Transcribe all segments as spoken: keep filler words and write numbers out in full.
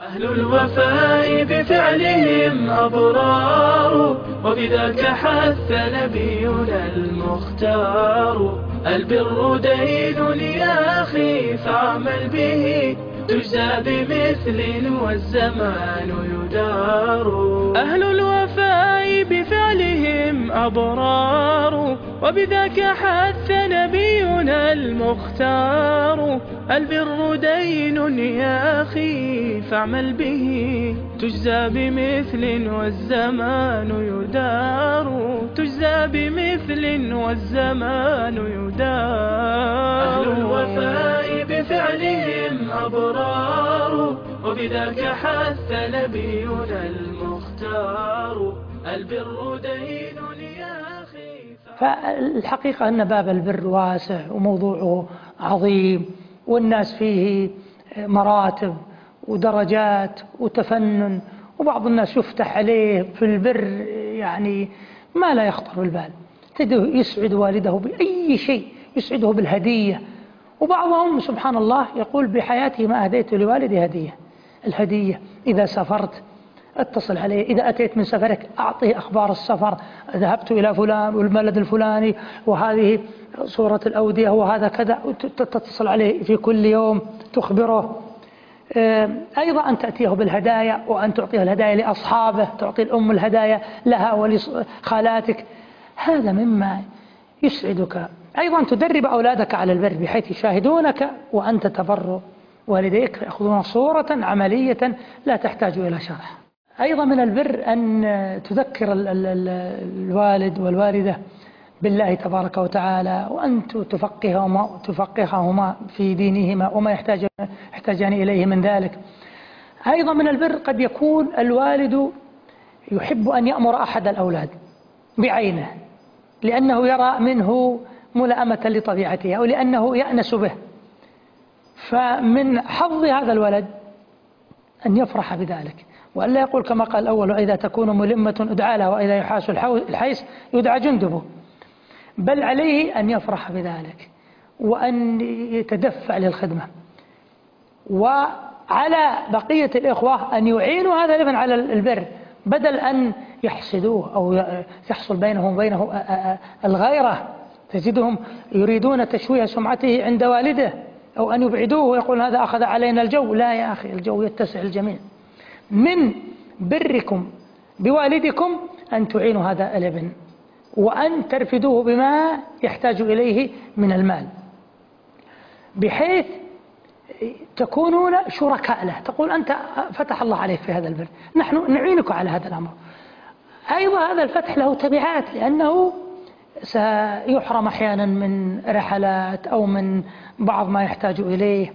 أهل الوفاء بفعلهم أبرار، وبذاك حث نبينا المختار. البر دين يا أخي فاعمل به، تجزى بمثل والزمان يدار. أهل الوفاء بفعلهم أبرار، وبذاك حث نبينا المختار. البر دين يا أخي فاعمل به، تجزى بمثل والزمان يدار. تجزى بمثل والزمان يدار. أهل الوفاء بفعلهم أبرار، وبذاك حث نبينا المختار. البر دين يا أخي. فالحقيقة أن باب البر واسع وموضوعه عظيم، والناس فيه مراتب ودرجات وتفنن، وبعض الناس يفتح عليه في البر يعني ما لا يخطر بالبال، تجده يسعد والده بأي شيء، يسعده بالهدية. وبعضهم سبحان الله يقول بحياتي ما أهديت لوالدي هدية. الهدية إذا سافرت اتصل عليه، إذا أتيت من سفرك أعطيه أخبار السفر، ذهبت إلى فلان والبلد الفلاني وهذه صورة الأودية وهذا كذا، تتصل عليه في كل يوم تخبره. أيضا أن تأتيه بالهدايا، وأن تعطيه الهدايا لأصحابه، تعطي الأم الهدايا لها ولخالاتك. هذا مما يسعدك. أيضا تدرب أولادك على البر بحيث يشاهدونك وأنت تبر والديك، يأخذون صورة عملية لا تحتاج إلى شرح. أيضا من البر أن تذكر الوالد والوالدة بالله تبارك وتعالى، وأن تفقههما, تفقههما في دينهما وما يحتاج يحتاجان إليه من ذلك. أيضا من البر قد يكون الوالد يحب أن يأمر أحد الأولاد بعينه، لأنه يرى منه ملائمة لطبيعته أو لأنه يأنس به. فمن حظ هذا الولد أن يفرح بذلك، وألا يقول كما قال الأول: وإذا تكون ملمة ادعى لها، وإذا يحاس الحيس يدعى جندبه. بل عليه أن يفرح بذلك وأن يتدفع للخدمة. وعلى بقية الإخوة أن يعينوا هذا الابن على البر، بدل أن يحسدوه أو يحصل بينهم وبينه الغيرة. تجدهم يريدون تشويه سمعته عند والده، أو أن يبعدوه ويقول هذا أخذ علينا الجو. لا يا أخي، الجو يتسع الجميع. من بركم بوالدكم أن تعينوا هذا الابن، وأن ترفدوه بما يحتاج إليه من المال، بحيث تكونون شركاء له. تقول أنت فتح الله عليك في هذا البر، نحن نعينك على هذا الأمر. أيضا هذا الفتح له تبعات، لأنه سيحرم أحيانا من رحلات أو من بعض ما يحتاج إليه.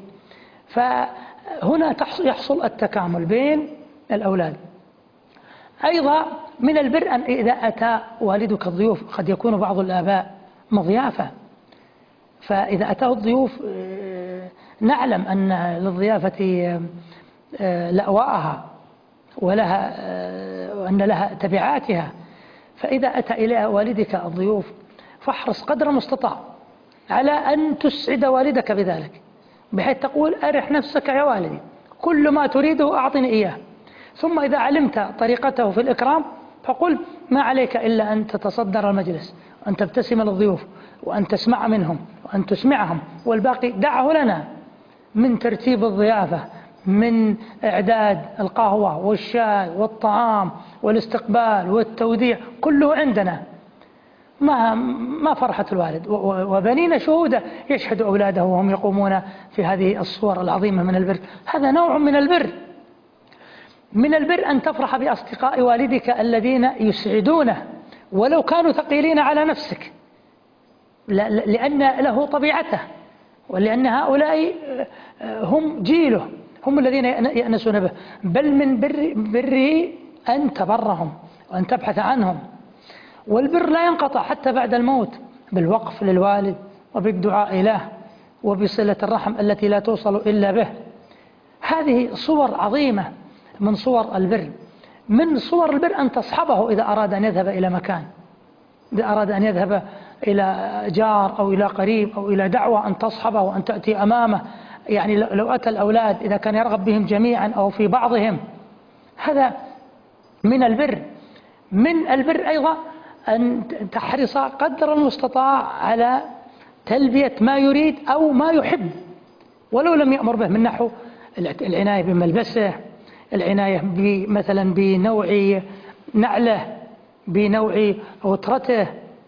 فهنا يحصل التكامل بين الأولاد. أيضا من البر أن إذا أتى والدك الضيوف، قد يكون بعض الآباء مضيافة، فإذا أتاه الضيوف نعلم أن للضيافة لأواءها ولها وأن لها تبعاتها. فإذا أتى إلى والدك الضيوف فاحرص قدر المستطاع على أن تسعد والدك بذلك، بحيث تقول: أرح نفسك يا والدي، كل ما تريده أعطني إياه. ثم إذا علمت طريقته في الإكرام فقل: ما عليك إلا أن تتصدر المجلس، وأن تبتسم للضيوف، وأن تسمع منهم، وأن تسمعهم، والباقي دعه لنا من ترتيب الضيافة، من إعداد القهوة والشاي والطعام والاستقبال والتوديع، كله عندنا. ما ما فرحة الوالد. وبنينا شهودة يشهد أولاده وهم يقومون في هذه الصور العظيمة من البر. هذا نوع من البر. من البر أن تفرح بأصدقاء والدك الذين يسعدونه ولو كانوا ثقيلين على نفسك، لأن له طبيعته، ولأن هؤلاء هم جيله، هم الذين يأنسون به. بل من بر بره أن تبرهم وأن تبحث عنهم. والبر لا ينقطع حتى بعد الموت، بالوقف للوالد وبالدعاء له وبصلة الرحم التي لا توصل إلا به. هذه صور عظيمة من صور البر. من صور البر أن تصحبه إذا أراد أن يذهب إلى مكان، إذا أراد أن يذهب إلى جار أو إلى قريب أو إلى دعوة، أن تصحبه وأن تأتي أمامه، يعني لو أتى الأولاد إذا كان يرغب بهم جميعا أو في بعضهم، هذا من البر. من البر أيضا أن تحرص قدر المستطاع على تلبية ما يريد أو ما يحب ولو لم يأمر به، من نحو العناية بملبسه، العناية مثلا بنوع نعله، بنوع وترته،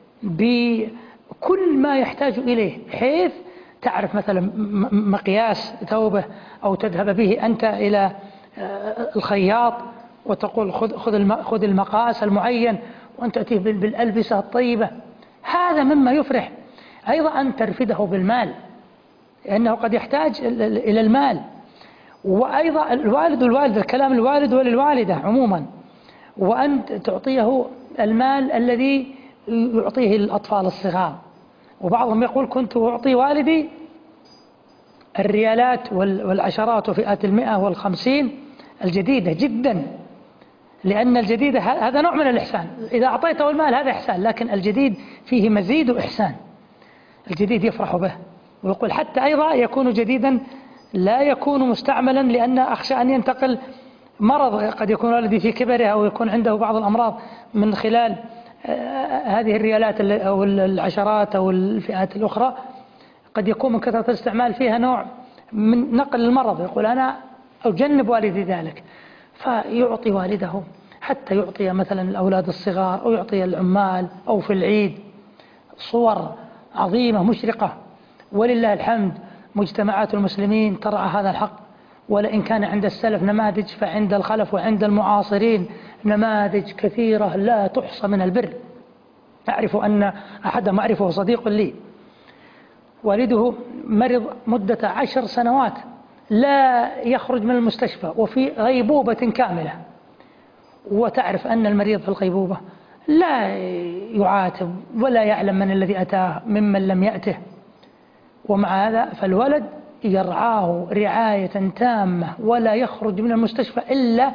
بكل ما يحتاج إليه، بحيث تعرف مثلا مقياس ثوبه أو تذهب به أنت إلى الخياط وتقول خذ خذ المقاس المعين وأن تأتيه بالألبسة الطيبة. هذا مما يفرح. أيضا أن ترفده بالمال، لأنه قد يحتاج إلى المال. وأيضا الوالد والوالدة، كلام الوالد وللوالدة عموما، وأن تعطيه المال الذي يعطيه الأطفال الصغار. وبعضهم يقول كنت أعطي والدي الريالات والعشرات وفئات المئة والخمسين الجديدة جدا، لأن الجديد هذا نوع من الإحسان. إذا أعطيته المال هذا إحسان، لكن الجديد فيه مزيد إحسان، الجديد يفرح به. ويقول حتى أيضا يكون جديدا لا يكون مستعملا، لأن أخشى أن ينتقل مرض، قد يكون والدي في كبره أو يكون عنده بعض الأمراض من خلال هذه الريالات أو العشرات أو الفئات الأخرى، قد يكون من كثرة الاستعمال فيها نوع من نقل المرض. يقول أنا أجنب والدي ذلك، فيعطي والده حتى يعطي مثلا الأولاد الصغار أو يعطي العمال، أو في العيد صور عظيمة مشرقة. ولله الحمد مجتمعات المسلمين ترعى هذا الحق، ولئن كان عند السلف نماذج فعند الخلف وعند المعاصرين نماذج كثيرة لا تحصى من البر. أعرف أن أحدهم أعرفه صديق لي، والده مرض مدة عشر سنوات لا يخرج من المستشفى وفي غيبوبة كاملة، وتعرف أن المريض في الغيبوبة لا يعاتب ولا يعلم من الذي أتاه ممن لم يأته، ومع هذا فالولد يرعاه رعاية تامة ولا يخرج من المستشفى إلا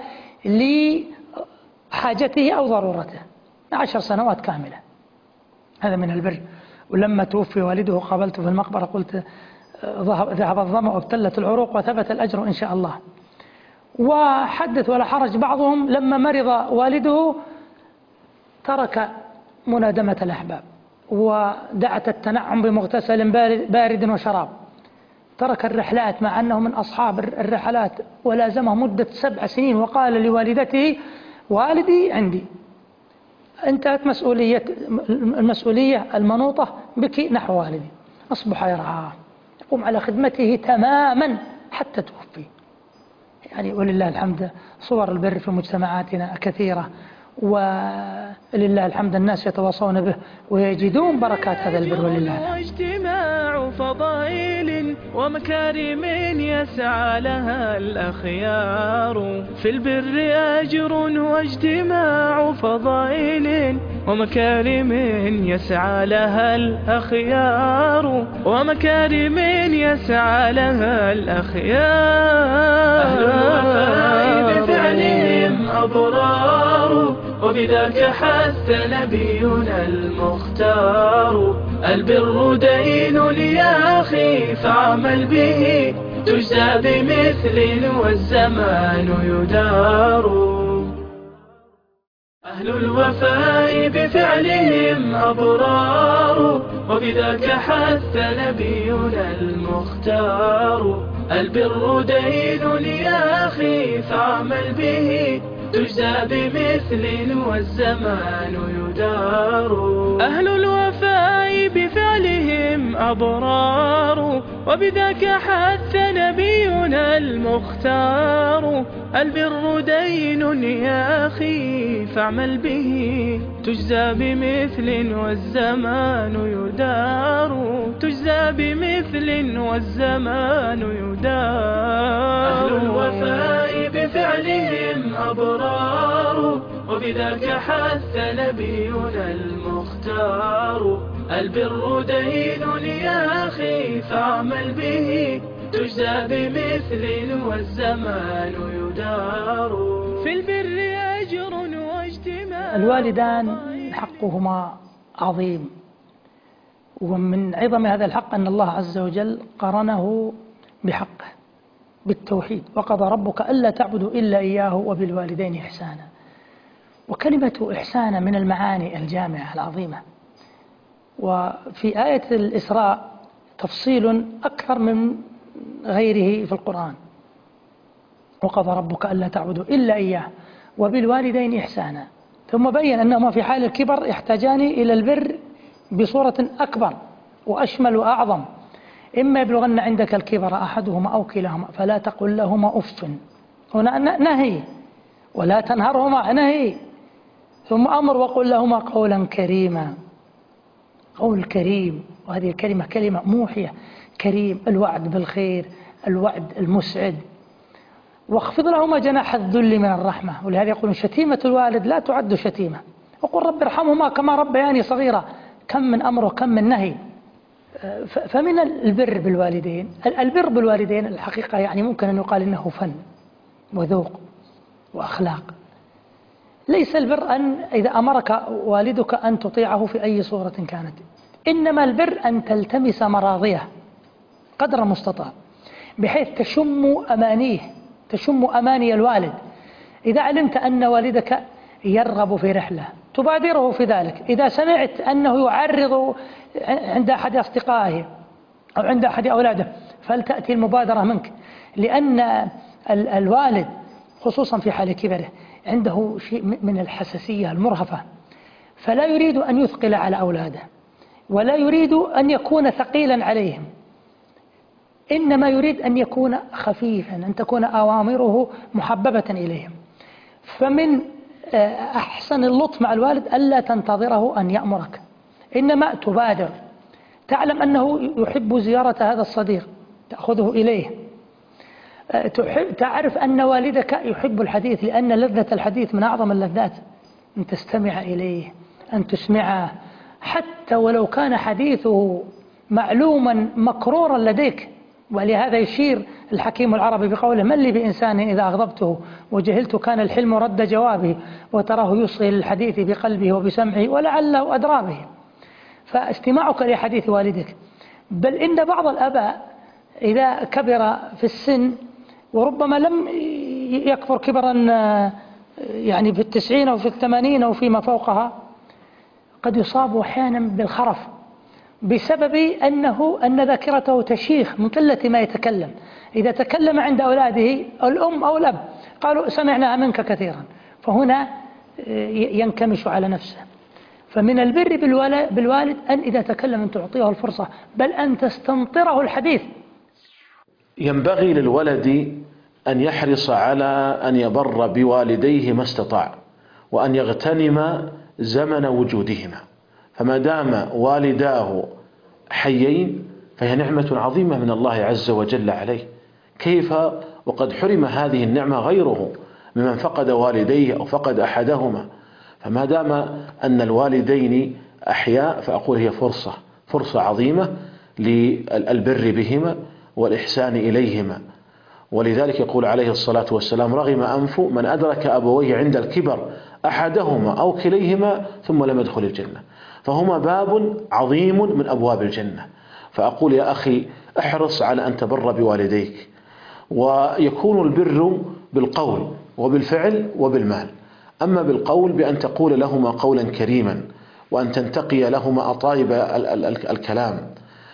لحاجته أو ضرورته، عشر سنوات كاملة. هذا من البر. ولما توفي والده قابلته في المقبرة قلت ذهب الظمأ وابتلت العروق وثبت الأجر إن شاء الله. وحدث ولا حرج بعضهم لما مرض والده ترك منادمة الأحباب ودعت التنعم بمغتسل بارد وشراب، ترك الرحلات مع أنه من أصحاب الرحلات ولازمه مدة سبع سنين، وقال لوالدته والدي عندي، انتهت مسؤولية المسؤولية المنوطة بك نحو والدي. أصبح يرعاه، يقوم على خدمته تماما حتى توفي. يعني ولله الحمد صور البر في مجتمعاتنا كثيرة، ولله الحمد الناس يتواصون به ويجدون بركات هذا البر ولله الحمد. واجتماع فضائل ومكارم يسعى لها الأخيار، في البر أجر واجتماع فضائل ومكارم يسعى لها الأخيار، ومكارم يسعى لها الأخيار. أهل الوفاء بفعلهم أبرار، وبذاك حث نبينا المختار. البر دين يا أخي فاعمل به، تجزى بمثل والزمان يدار. أهل الوفاء بفعلهم أبرار، وبذاك حث نبينا المختار. البر دين يا أخي فاعمل به، تجزى بمثل والزمان يدار. أهل الوفاء بفعلهم أبرار، وبذاك حث نبينا المختار. البر دين يا أخي فاعمل به، تجزى بمثل والزمان يدار. تجزى بمثل والزمان يدار. أهل الوفاء بفعلهم أبرار، وبذاك حث نبينا المختار. البر دين يا أخي فاعمل به، تجزى بمثل والزمان يدار. في البر أجر واجتماع. الوالدان حقهما عظيم، ومن عظم هذا الحق أن الله عز وجل قرنه بحقه بالتوحيد، وقضى ربك ألا تعبدوا إلا إياه وبالوالدين إحسانا. وكلمة إحسانا من المعاني الجامعة العظيمة. وفي آية الإسراء تفصيل أكثر من غيره في القرآن، وقضى ربك ألا تعبدوا إلا إياه وبالوالدين إحسانا، ثم بين أنهما في حال الكبر يحتاجان إلى البر بصورة أكبر وأشمل وأعظم. إما يبلغن عندك الكبر أحدهما أو كلاهما فلا تقل لهما أف، هنا نهي، ولا تنهرهما نهي، ثم أمر وقل لهما قولا كريما. قول كريم، وهذه الكلمة كلمة موحية، كريم الوعد بالخير، الوعد المسعد. واخفض لهما جناح الذل من الرحمة، ولهذا يقولون شتيمة الوالد لا تعد شتيمة، وقل رب ارحمهما كما ربياني صغيرة. كم من أمر وكم من نهي. فمن البر بالوالدين، البر بالوالدين الحقيقة يعني ممكن أن يقال إنه فن وذوق وأخلاق. ليس البر أن إذا أمرك والدك أن تطيعه في أي صورة كانت، إنما البر أن تلتمس مراضيه قدر المستطاع، بحيث تشم أمانيه، تشم أماني الوالد. إذا علمت أن والدك يرغب في رحلة تبادره في ذلك. إذا سمعت أنه يعرض عند أحد أصدقائه أو عند أحد أولاده فلتأتي المبادرة منك، لأن الوالد خصوصا في حال كبره عنده شيء من الحساسية المرهفة، فلا يريد أن يثقل على أولاده ولا يريد أن يكون ثقيلا عليهم، إنما يريد أن يكون خفيفا، أن تكون أوامره محببة إليهم. فمن أحسن اللطف مع الوالد ألا تنتظره أن يأمرك، إنما تبادر. تعلم أنه يحب زيارة هذا الصديق تأخذه إليه، تعرف أن والدك يحب الحديث، لأن لذة الحديث من أعظم اللذات، أن تستمع إليه، أن تسمعه، حتى ولو كان حديثه معلوما مكرورا لديك. ولهذا يشير الحكيم العربي بقوله: من لي بإنسان إذا أغضبته وجهلت كان الحلم رد جوابه، وتراه يصغي للحديث بقلبه وبسمعه ولعله أدرى به. فاستماعك لحديث والدك، بل إن بعض الآباء إذا كبر في السن وربما لم يكبر كبرا يعني في التسعين أو في الثمانين أو فيما فوقها، قد يصاب أحيانا بالخرف بسبب أنه أن ذاكرته تشيخ من قلة ما يتكلم. إذا تكلم عند أولاده الأم أو الأب قالوا سمعناها منك كثيرا، فهنا ينكمش على نفسه. فمن البر بالوالد أن إذا تكلم أن تعطيه الفرصة، بل أن تستمطره الحديث. ينبغي للولد أن يحرص على أن يبر بوالديه ما استطاع، وأن يغتنم زمن وجودهما، فما دام والداه حيين فهي نعمة عظيمة من الله عز وجل عليه. كيف وقد حرم هذه النعمة غيره ممن فقد والديه أو فقد أحدهما؟ فما دام أن الوالدين أحياء فأقول هي فرصة فرصة عظيمة للبر بهما والإحسان إليهما. ولذلك يقول عليه الصلاة والسلام: رغم أنف من أدرك أبويه عند الكبر أحدهما أو كليهما ثم لم يدخل الجنة. فهما باب عظيم من أبواب الجنة. فأقول يا أخي احرص على أن تبر بوالديك، ويكون البر بالقول وبالفعل وبالمال. أما بالقول بأن تقول لهما قولا كريما، وأن تنتقي لهما أطايب الكلام،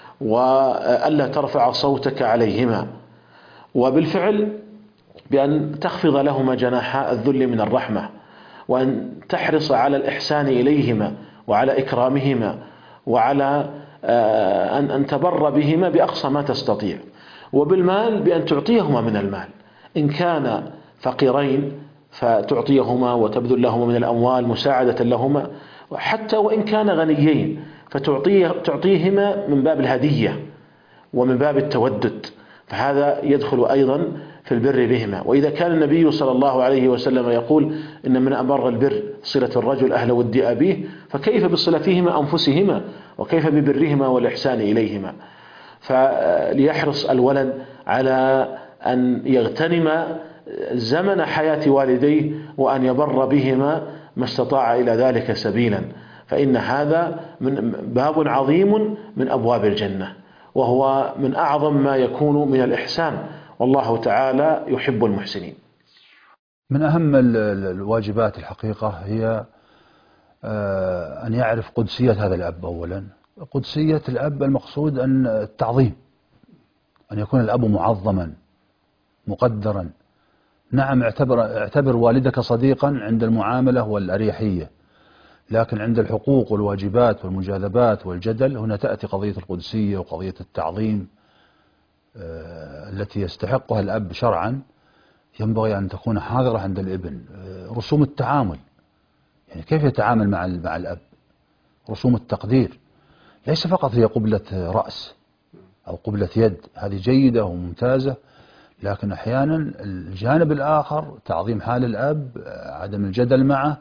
وألا ترفع صوتك عليهما. وبالفعل بأن تخفض لهما جناح الذل من الرحمة، وأن تحرص على الإحسان إليهما وعلى إكرامهما، وعلى أن تبر بهما بأقصى ما تستطيع. وبالمال بأن تعطيهما من المال، إن كان فقيرين فتعطيهما وتبذل لهما من الأموال مساعدة لهما، حتى وإن كان غنيين فتعطيهما من باب الهدية ومن باب التودد، فهذا يدخل أيضا في البر بهما. وإذا كان النبي صلى الله عليه وسلم يقول إن من أبر البر صلة الرجل أهل ود أبيه، فكيف بصلتهما أنفسهما، وكيف ببرهما والإحسان إليهما؟ فليحرص الولد على أن يغتنم زمن حياة والديه، وأن يبر بهما ما استطاع إلى ذلك سبيلا، فإن هذا من باب عظيم من أبواب الجنة. وهو من أعظم ما يكون من الإحسان، والله تعالى يحب المحسنين. من أهم الواجبات الحقيقة هي أن يعرف قدسية هذا الأب. أولا قدسية الأب المقصود أن التعظيم، أن يكون الأب معظما مقدرا. نعم، اعتبر, اعتبر والدك صديقا عند المعاملة والأريحية، لكن عند الحقوق والواجبات والمجاذبات والجدل هنا تأتي قضية القدسية وقضية التعظيم التي يستحقها الأب شرعا. ينبغي أن تكون حاضرة عند الابن. رسوم التعامل، يعني كيف يتعامل مع مع الأب، رسوم التقدير، ليس فقط هي قبلة رأس أو قبلة يد، هذه جيدة وممتازة، لكن أحيانا الجانب الآخر تعظيم حال الأب، عدم الجدل معه،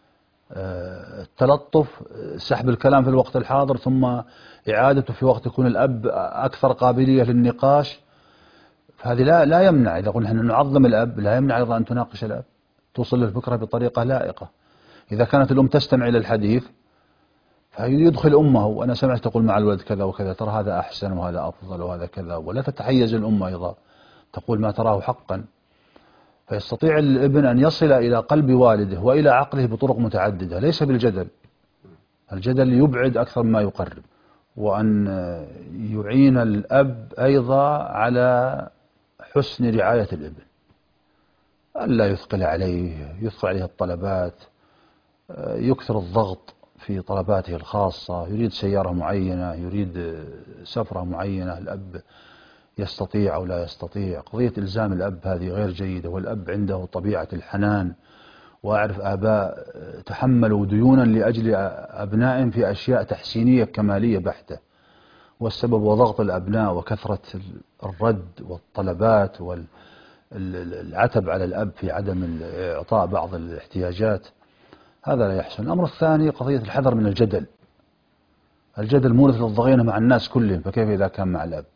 التلطف، سحب الكلام في الوقت الحاضر ثم إعادته في وقت يكون الأب أكثر قابلية للنقاش. فهذه لا لا يمنع، إذا قلنا نعظم الأب لا يمنع أيضا أن تناقش الأب، توصل له الفكرة بطريقة لائقة. إذا كانت الأم تستمع إلى الحديث فيدخل أمه، وأنا سمعت تقول مع الولد كذا وكذا، ترى هذا أحسن وهذا أفضل وهذا كذا، ولا تتحيز الأم أيضا تقول ما تراه حقا. فيستطيع الابن أن يصل إلى قلب والده وإلى عقله بطرق متعددة، ليس بالجدل. الجدل يبعد أكثر مما يقرب. وأن يعين الأب أيضا على حسن رعاية الابن، ألا يثقل عليه، يثقل عليه الطلبات، يكثر الضغط في طلباته الخاصة، يريد سيارة معينة، يريد سفرة معينة، الأب يستطيع أو لا يستطيع. قضية إلزام الأب هذه غير جيدة، والأب عنده طبيعة الحنان. وأعرف آباء تحملوا ديونا لأجل أبنائهم في أشياء تحسينية كمالية بحتة، والسبب وضغط الأبناء وكثرة الرد والطلبات والعتب على الأب في عدم إعطاء بعض الاحتياجات. هذا لا يحسن. الأمر الثاني قضية الحذر من الجدل. الجدل مورث للضغينة مع الناس كلهم، فكيف إذا كان مع الأب؟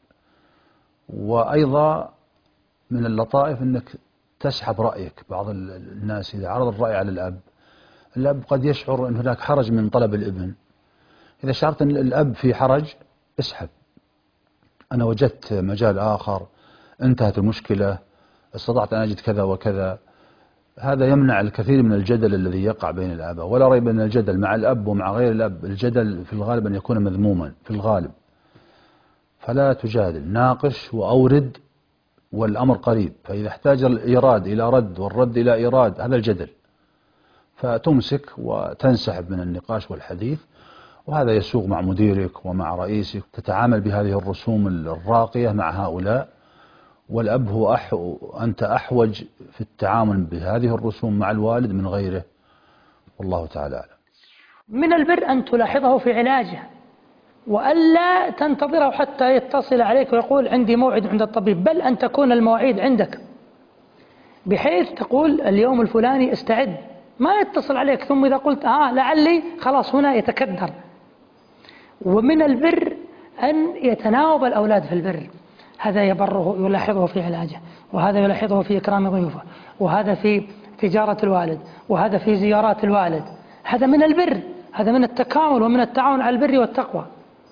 وأيضا من اللطائف أنك تسحب رأيك. بعض الناس إذا عرض الرأي على الأب، الأب قد يشعر أن هناك حرج من طلب الابن. إذا شعرت أن الأب في حرج اسحب، أنا وجدت مجال آخر، انتهت المشكلة، استطعت أن أجد كذا وكذا. هذا يمنع الكثير من الجدل الذي يقع بين الآباء. ولا ريب أن الجدل مع الأب ومع غير الأب، الجدل في الغالب أن يكون مذموما في الغالب. فلا تجادل، ناقش وأورد، والأمر قريب. فإذا احتاج الإيراد إلى رد والرد إلى إيراد، هذا الجدل، فتمسك وتنسحب من النقاش والحديث. وهذا يسوق مع مديرك ومع رئيسك، تتعامل بهذه الرسوم الراقية مع هؤلاء. والأب هو أح... أنت أحوج في التعامل بهذه الرسوم مع الوالد من غيره، والله تعالى أعلم. من البر أن تلاحظه في علاجه، وألا تنتظره حتى يتصل عليك ويقول عندي موعد عند الطبيب، بل أن تكون المواعيد عندك بحيث تقول اليوم الفلاني استعد، ما يتصل عليك ثم إذا قلت آه لعلي، خلاص هنا يتكدر. ومن البر أن يتناوب الأولاد في البر، هذا يبره يلاحظه في علاجه، وهذا يلاحظه في إكرام ضيوفه، وهذا في تجارة الوالد، وهذا في زيارات الوالد. هذا من البر، هذا من التكامل ومن التعاون على البر والتقوى.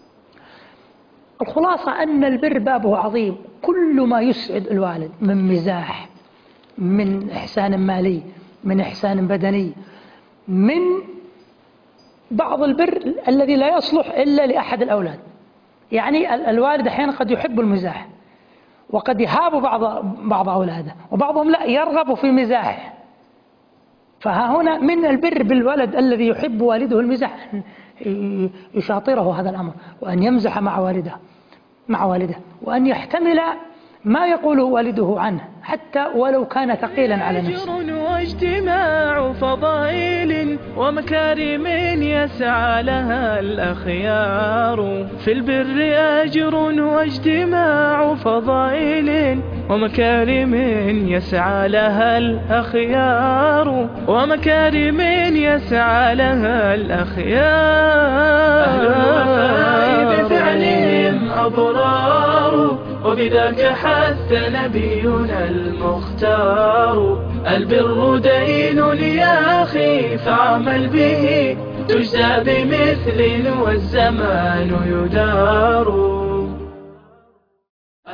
الخلاصة أن البر بابه عظيم، كل ما يسعد الوالد من مزاح، من إحسان مالي، من إحسان بدني، من بعض البر الذي لا يصلح إلا لأحد الأولاد. يعني الوالد أحيانا قد يحب المزاح، وقد يهاب بعض بعض أولاده، وبعضهم لا يرغب في مزاحه. فها هنا من البر بالولد الذي يحب والده المزاح أن يشاطره هذا الأمر، وأن يمزح مع والده مع والده وأن يحتمل ما يقوله والده عنه حتى ولو كان ثقيلا على نفسه. أجر واجتماع فضائل ومكارم يسعى لها الأخيار، في البر أجر واجتماع فضائل ومكارم يسعى لها الأخيار، ومكارم يسعى لها الأخيار. أهل الوفاء بفعلهم أبرار، وبذاك حث نبينا المختار. البر دين يا أخي فاعمل به، تجزى بمثل والزمان يدار.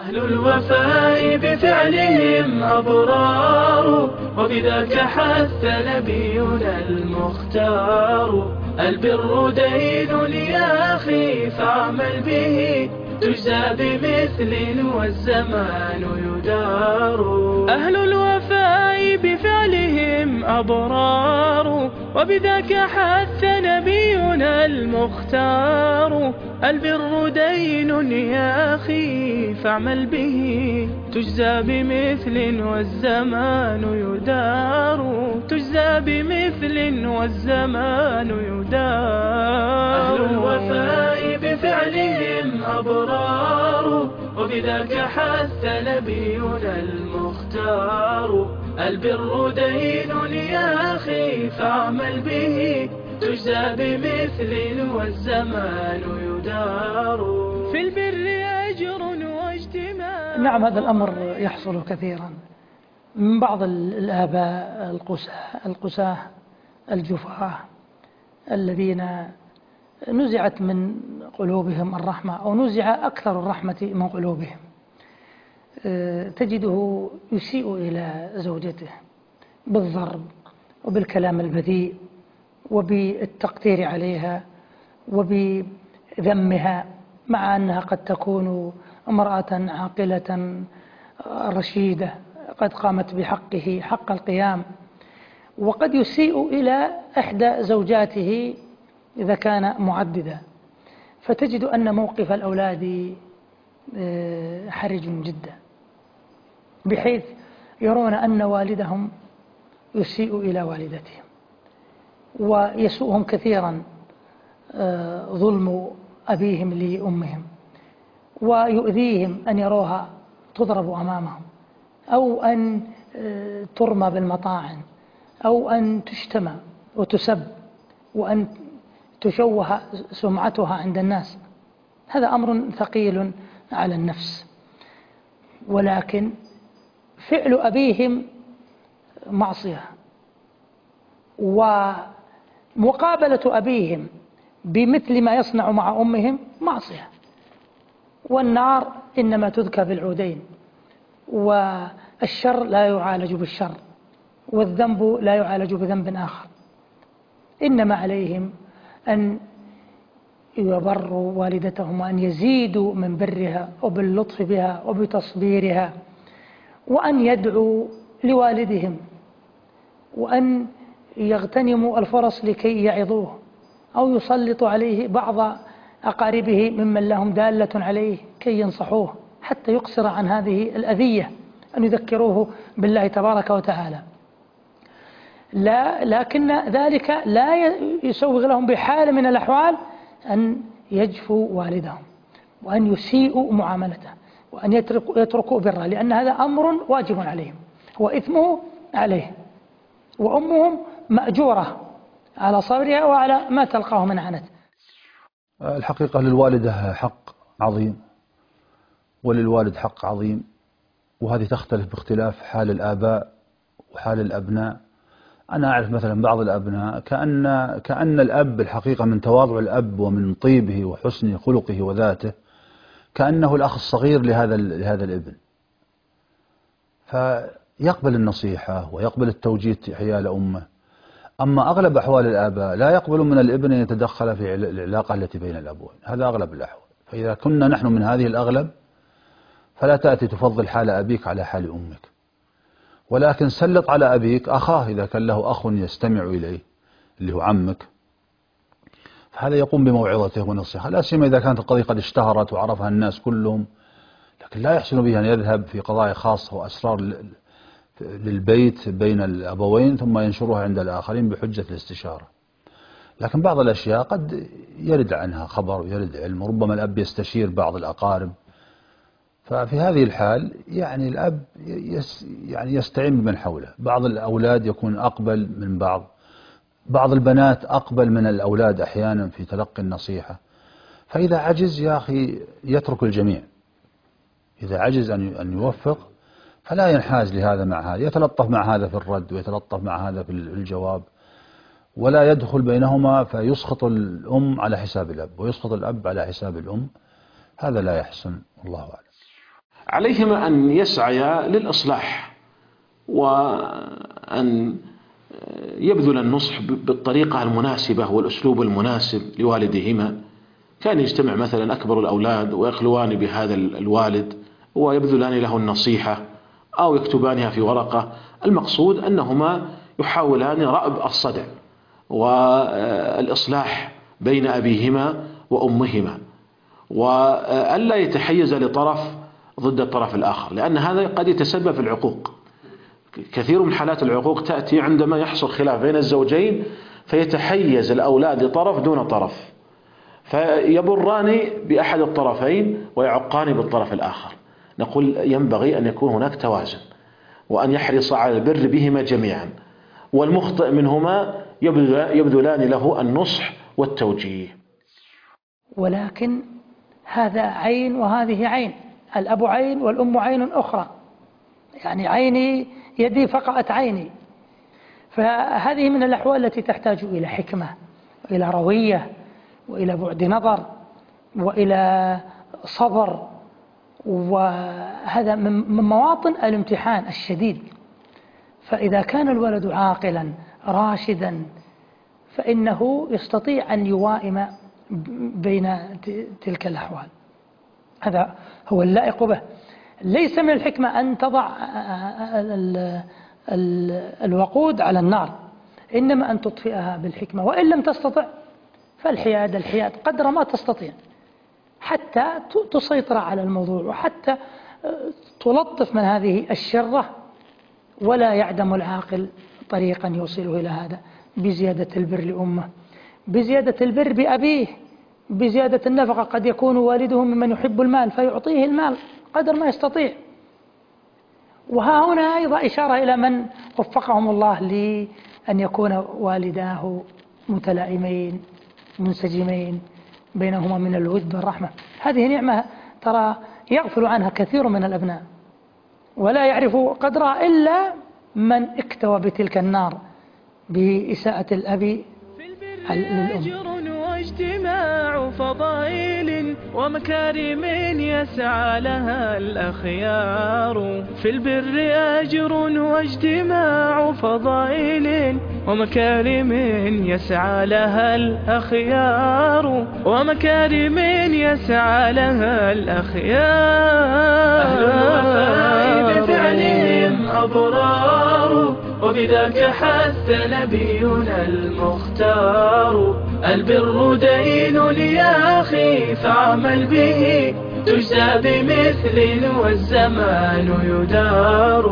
أهل الوفاء بفعلهم أبرار، وبذاك حث نبينا المختار. البر دين يا أخي فاعمل به، تجزى بمثل والزمان يدار. أهل الوفاء بفعلهم أبرار، وبذاك حث نبينا المختار. البر دين يا أخي فاعمل به، تجزى بمثل والزمان يدار. تجزى بمثل والزمان يدار. أهل الوفاء بفعلهم أبرار، وبذاك حث نبينا المختار. البر دين يا أخي فاعمل به، تجزى بمثل والزمان يدار. في البر أجر واجتماع. نعم، هذا الأمر يحصل كثيرا من بعض الآباء القساة القساة الجفاة الذين نزعت من قلوبهم الرحمة، أو نزع أكثر الرحمة من قلوبهم. تجده يسيء إلى زوجته بالضرب وبالكلام البذيء وبالتقدير عليها وبذمها، مع أنها قد تكون امرأة عاقلة رشيدة قد قامت بحقه حق القيام. وقد يسيء إلى إحدى زوجاته إذا كان معددا، فتجد أن موقف الأولاد حرج جدا، بحيث يرون أن والدهم يسيء إلى والدتهم، ويسوءهم كثيرا ظلم أبيهم لأمهم، ويؤذيهم أن يروها تضرب أمامهم، أو أن ترمى بالمطاعن، أو أن تشتم وتسب، وأن تشوه سمعتها عند الناس. هذا أمر ثقيل على النفس. ولكن فعل أبيهم معصية، ومقابلة أبيهم بمثل ما يصنع مع أمهم معصية. والنار إنما تذكى بالعودين، والشر لا يعالج بالشر، والذنب لا يعالج بذنب آخر. إنما عليهم أن يبروا والدتهم، وأن يزيدوا من برها وباللطف بها وبتصبيرها، وأن يدعوا لوالدهم، وأن يغتنموا الفرص لكي يعظوه، أو يسلطوا عليه بعض أقاربه ممن لهم دالة عليه كي ينصحوه حتى يقصر عن هذه الأذية، أن يذكروه بالله تبارك وتعالى. لا لكن ذلك لا يسوغ لهم بحال من الأحوال أن يجفوا والدهم، وأن يسيئوا معاملته، وأن يتركوا, يتركوا بره، لأن هذا أمر واجب عليهم وإثمه عليه، وأمهم مأجورة على صبرها وعلى ما تلقاه من عنت. الحقيقة للوالدة حق عظيم وللوالد حق عظيم، وهذه تختلف باختلاف حال الآباء وحال الأبناء. أنا أعرف مثلا بعض الأبناء كأن, كأن الأب الحقيقة من تواضع الأب ومن طيبه وحسن خلقه وذاته كأنه الأخ الصغير لهذا, لهذا الابن، فيقبل النصيحة ويقبل التوجيه حيال أمه. أما أغلب أحوال الآباء لا يقبل من الابن أن يتدخل في العلاقة التي بين الأبوين، هذا أغلب الأحوال. فإذا كنا نحن من هذه الأغلب فلا تأتي تفضل حال أبيك على حال أمك، ولكن سلط على أبيك أخاه إذا كان له أخ يستمع إليه اللي هو عمك، فهذا يقوم بموعظته ونصيحة، لا سيما إذا كانت القضية قد اشتهرت وعرفها الناس كلهم. لكن لا يحسن به أن يذهب في قضايا خاصة وأسرار للبيت بين الأبوين ثم ينشرها عند الآخرين بحجة الاستشارة. لكن بعض الأشياء قد يرد عنها خبر ويرد علم، وربما الأب يستشير بعض الأقارب. ففي هذه الحال يعني الأب يس يعني يستعين بمن حوله. بعض الأولاد يكون أقبل من بعض، بعض البنات أقبل من الأولاد أحيانا في تلقي النصيحة. فإذا عجز يا أخي يترك الجميع، إذا عجز أن يوفق فلا ينحاز لهذا مع هذا، يتلطف مع هذا في الرد ويتلطف مع هذا في الجواب، ولا يدخل بينهما فيسخط الأم على حساب الأب ويسخط الأب على حساب الأم. هذا لا يحسن، والله أعلم. عليهما أن يسعيا للإصلاح وأن يبذل النصح بالطريقة المناسبة والأسلوب المناسب لوالديهما، كان يجتمع مثلا أكبر الأولاد ويخلوان بهذا الوالد ويبذلان له النصيحة أو يكتبانها في ورقة. المقصود أنهما يحاولان رأب الصدع والإصلاح بين أبيهما وأمهما، وألا يتحيز لطرف ضد الطرف الآخر، لأن هذا قد يتسبب في العقوق. كثير من حالات العقوق تأتي عندما يحصل خلاف بين الزوجين فيتحيز الأولاد لطرف دون طرف، فيبران بأحد الطرفين ويعقان بالطرف الآخر. نقول ينبغي أن يكون هناك توازن، وأن يحرص على البر بهما جميعا، والمخطئ منهما يبذلان له النصح والتوجيه. ولكن هذا عين وهذه عين، الأب عين والأم عين أخرى، يعني عيني يدي فقأت عيني. فهذه من الأحوال التي تحتاج إلى حكمة وإلى روية وإلى بعد نظر وإلى صبر، وهذا من مواطن الامتحان الشديد. فإذا كان الولد عاقلا راشدا فإنه يستطيع أن يوائم بين تلك الأحوال، هذا هو اللائق به. ليس من الحكمة أن تضع الوقود على النار، إنما أن تطفئها بالحكمة، وإن لم تستطع فالحياد الحياد قدر ما تستطيع حتى تسيطر على الموضوع، وحتى تلطف من هذه الشرة. ولا يعدم العاقل طريقا يوصله إلى هذا، بزيادة البر لأمه، بزيادة البر بأبيه، بزيادة النفقة. قد يكون والده ممن يحب المال فيعطيه المال قدر ما يستطيع. وها هنا أيضا إشارة إلى من وفقهم الله لأن يكون والداه متلائمين منسجمين بينهما من الود والرحمة. هذه نعمة ترى يغفل عنها كثير من الأبناء، ولا يعرف قدرها إلا من اكتوى بتلك النار بإساءة الأب للأم. واجتماع فضائل ومكارم يسعى لها الأخيار، في البر أجر واجتماع فضائل ومكارم يسعى لها الأخيار، ومكارم يسعى لها الأخيار. أهل الوفاء بفعلهم أبرار، وبذاك حث نبينا المختار. البر دين يا أخي فاعمل به، تجزى بمثل والزمان يدار.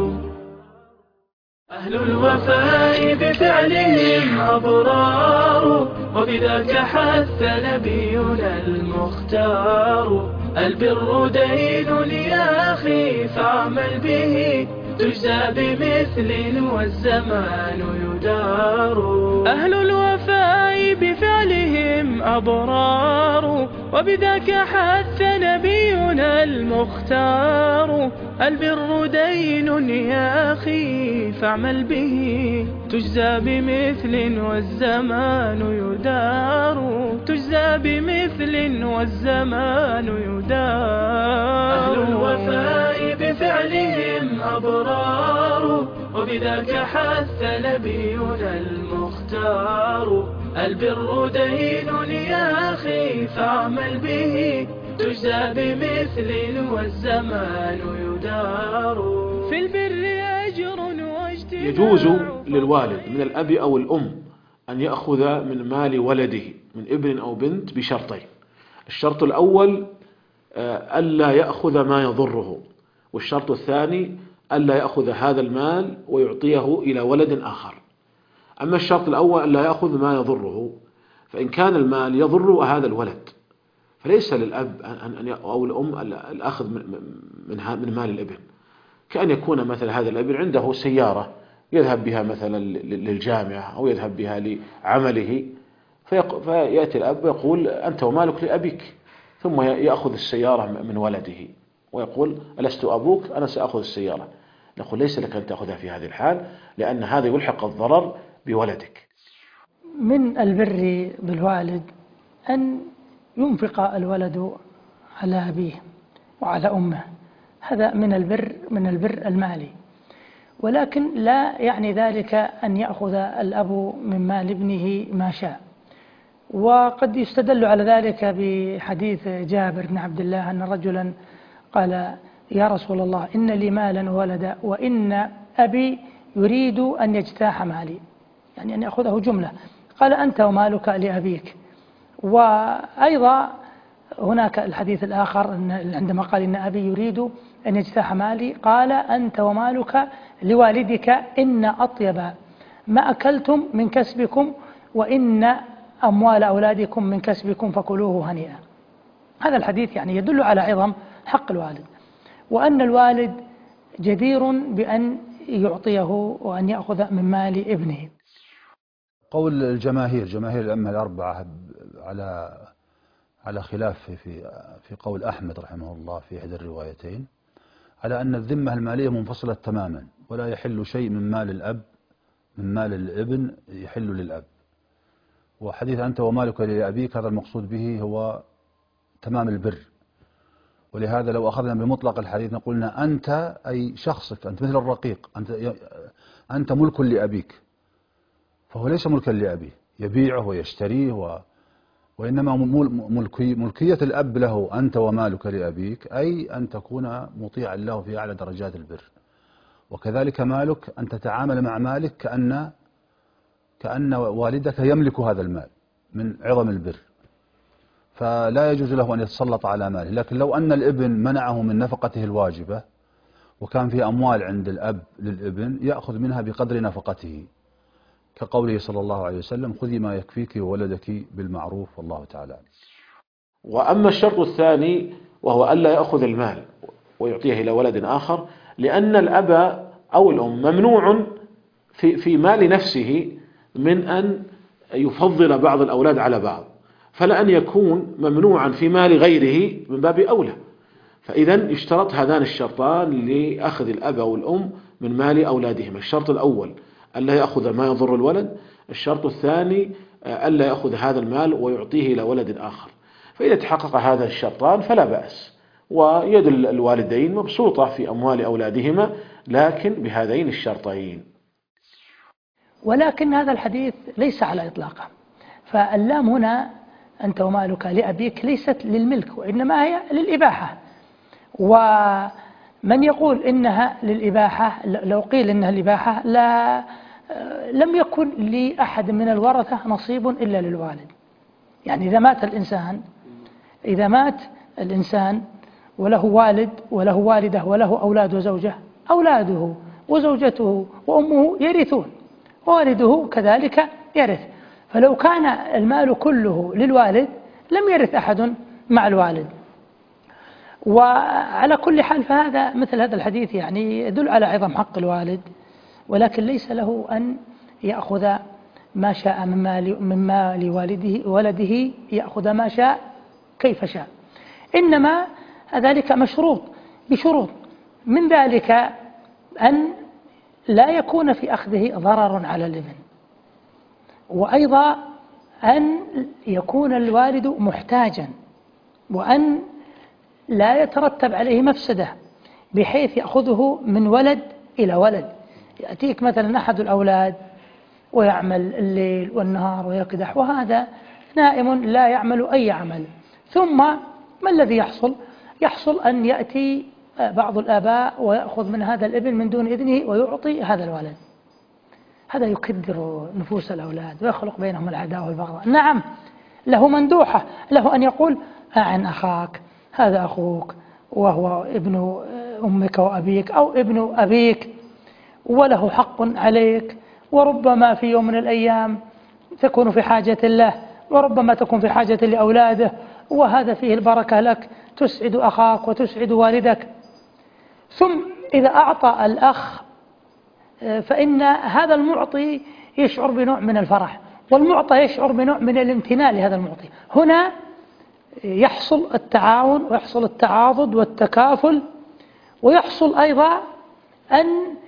أهل الوفاء بفعلهم أبرار، وبذاك حث نبينا المختار. البر دين يا أخي فاعمل به، تجزى بمثل والزمان يدار. أهل الوفاء بفعلهم أبرار، وبذاك حث نبينا المختار. البر دين يا أخي فاعمل به، تجزى بمثل والزمان يدار. تجزى بمثل والزمان يدار. أهل الوفاء بفعلهم أبرار، وبذاك حث نبينا المختار. البر دين يا أخي فاعمل به، تجزى بمثل والزمان يدار. في البر أجر واجتماع. يجوز للوالد من الأب أو الأم أن يأخذ من مال ولده من ابن أو بنت بشرطين. الشرط الأول ألا يأخذ ما يضره، والشرط الثاني ألا يأخذ هذا المال ويعطيه إلى ولد آخر. أما الشرط الأول ألا يأخذ ما يضره، فإن كان المال يضر هذا الولد فليس للأب أو الأم الأخذ من مال الابن، كأن يكون مثلا هذا الابن عنده سيارة يذهب بها مثلا للجامعة أو يذهب بها لعمله، فيأتي الأب ويقول أنت ومالك لأبيك، ثم يأخذ السيارة من ولده ويقول ألست أبوك أنا سأخذ السيارة. نقول ليس لك أن تأخذها في هذه الحال، لأن هذا يلحق الضرر بولدك. من البر بالوالد أن ينفق الولد على أبيه وعلى أمه، هذا من البر من البر المالي، ولكن لا يعني ذلك أن يأخذ الأب من مال ابنه ما شاء. وقد يستدل على ذلك بحديث جابر بن عبد الله أن رجلا قال: يا رسول الله، إن لي مالا وولدا وإن أبي يريد أن يجتاح مالي، يعني أن يأخذه جملة. قال: أنت ومالك لأبيك. وأيضا هناك الحديث الآخر عندما قال: إن أبي يريد أن يجتاح مالي، قال: أنت ومالك لوالدك، إن أطيب ما أكلتم من كسبكم، وإن أموال أولادكم من كسبكم فكلوه هنيئا. هذا الحديث يعني يدل على عظم حق الوالد، وأن الوالد جدير بأن يعطيه وأن يأخذ من مال ابنه. قول الجماهير جماهير الأئمة الأربعة على على خلاف في في قول أحمد رحمه الله في إحدى الروايتين، على أن الذمة المالية منفصلة تماما، ولا يحل شيء من مال الأب من مال الابن يحل للأب. وحديث أنت ومالك لأبيك هذا المقصود به هو تمام البر. ولهذا لو أخذنا بمطلق الحديث نقولنا أنت أي شخصك، أنت مثل الرقيق، أنت أنت ملك لأبيك، فهو ليس ملكا لأبيه يبيعه ويشتريه و وإنما ملكي ملكية الأب له أنت ومالك لأبيك، أي أن تكون مطيعا له في أعلى درجات البر. وكذلك مالك أن تتعامل مع مالك كأن كأن والدك يملك هذا المال من عظم البر، فلا يجوز له أن يتسلط على ماله. لكن لو أن الابن منعه من نفقته الواجبة وكان في أموال عند الأب للابن يأخذ منها بقدر نفقته، كقوله صلى الله عليه وسلم: خذي ما يكفيك وولدك بالمعروف، والله تعالى. وأما الشرط الثاني وهو ألا يأخذ المال ويعطيه إلى ولد آخر، لأن الأب أو الأم ممنوع في في مال نفسه من أن يفضل بعض الأولاد على بعض، فلأن يكون ممنوعا في مال غيره من باب أولى. فإذا اشترط هذان الشرطان لأخذ الأب أو الأم من مال أولادهم: الشرط الأول ألا يأخذ ما يضر الولد، الشرط الثاني ألا يأخذ هذا المال ويعطيه إلى ولد آخر. فإذا تحقق هذا الشرطان فلا بأس، ويد الوالدين مبسوطة في أموال أولادهما، لكن بهذين الشرطين. ولكن هذا الحديث ليس على إطلاقه، فاللام هنا أنت ومالك لأبيك ليست للملك، وإنما هي للإباحة. ومن يقول إنها للإباحة، لو قيل إنها الإباحة لا لم يكن لأحد من الورثة نصيب إلا للوالد. يعني إذا مات الإنسان إذا مات الإنسان وله والد وله والدة وله أولاد وزوجة، أولاده وزوجته وأمه يرثون، والده كذلك يرث. فلو كان المال كله للوالد لم يرث أحد مع الوالد. وعلى كل حال فهذا مثل هذا الحديث يعني يدل على عظم حق الوالد، ولكن ليس له أن يأخذ ما شاء من مال من مال والده ولده، يأخذ ما شاء كيف شاء، إنما ذلك مشروط بشروط، من ذلك أن لا يكون في أخذه ضرر على الابن، وأيضا أن يكون الوالد محتاجا، وأن لا يترتب عليه مفسدة بحيث يأخذه من ولد إلى ولد. يأتيك مثلا أحد الأولاد ويعمل الليل والنهار ويكدح، وهذا نائم لا يعمل أي عمل، ثم ما الذي يحصل؟ يحصل أن يأتي بعض الآباء ويأخذ من هذا الابن من دون إذنه ويعطي هذا الولد. هذا يكدر نفوس الأولاد ويخلق بينهم العداوة والبغضاء. نعم له مندوحة، له أن يقول: أعن أخاك، هذا أخوك وهو ابن أمك وأبيك أو ابن أبيك، وله حق عليك، وربما في يوم من الأيام تكون في حاجة له، وربما تكون في حاجة لأولاده، وهذا فيه البركة لك، تسعد أخاك وتسعد والدك. ثم إذا أعطى الأخ فإن هذا المعطي يشعر بنوع من الفرح، والمعطى يشعر بنوع من الامتنان لهذا المعطي. هنا يحصل التعاون ويحصل التعاضد والتكافل، ويحصل أيضا أن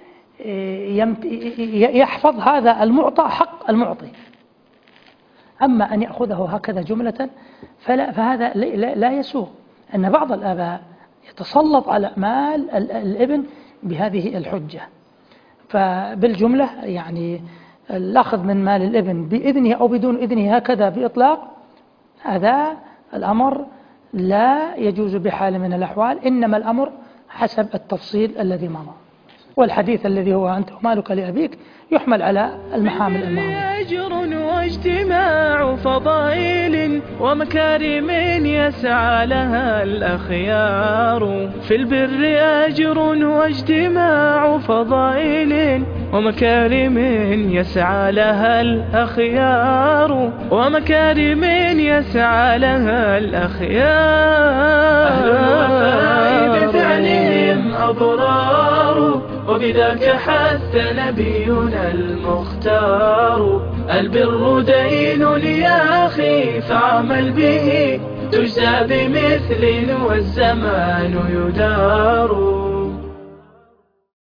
يحفظ هذا المعطى حق المعطي. أما أن يأخذه هكذا جملة فلا، فهذا لا يسوغ. أن بعض الآباء يتسلط على مال الابن بهذه الحجة. فبالجملة يعني الأخذ من مال الابن بإذنه أو بدون إذنه هكذا بإطلاق، هذا الأمر لا يجوز بحال من الأحوال، إنما الأمر حسب التفصيل الذي مضى. والحديث الذي هو أنت ومالك لأبيك يحمل على المحامل الماضية. أجر واجتماع فضائل ومكارم يسعى لها الأخيار. في البر أجر واجتماع فضائل ومكارم يسعى لها الأخيار. ومكارم يسعى لها الأخيار. أهل الوفاء بفعلهم أبرار، وبذاك حث نبينا المختار. البر دين يا أخي فاعمل به، تجزى بمثل والزمان يدار.